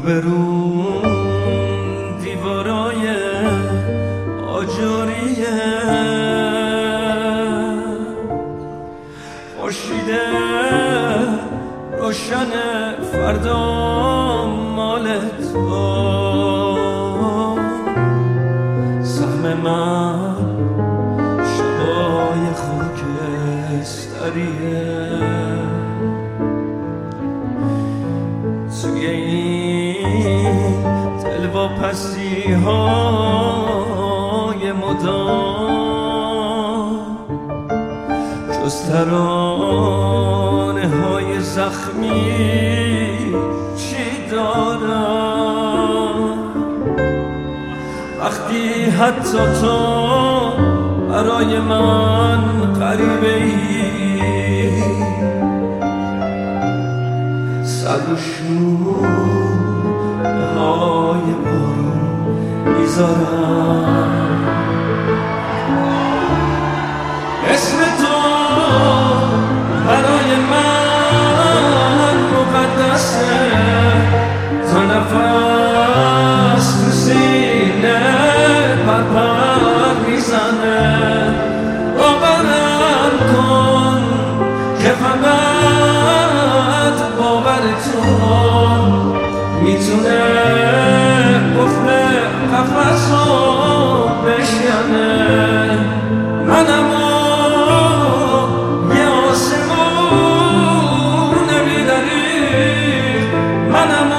روبرون دیوارای آجوریه، خورشید روشن فردا مال تو، سهم من شبای خاکستریه. توی این دلواپسی های مدام جز ترانه های زخمی چی دارم؟ وقتی حتی تو برای من غریبه ای، سر و شوره های بارون میذارم. اسم تو برای من مقدسه، تا نفس تو سینه پرپر میزنه. باورم کن که فقط باور تو میتونه قفل قفصو بشکنه. منم یه آسمون بی‌دریغ، منم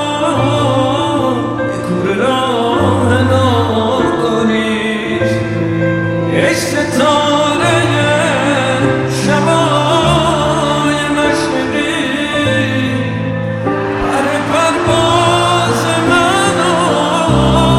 یه کوره راه ناگریز، ای ستاره شبای مشرقی، پر پرواز منو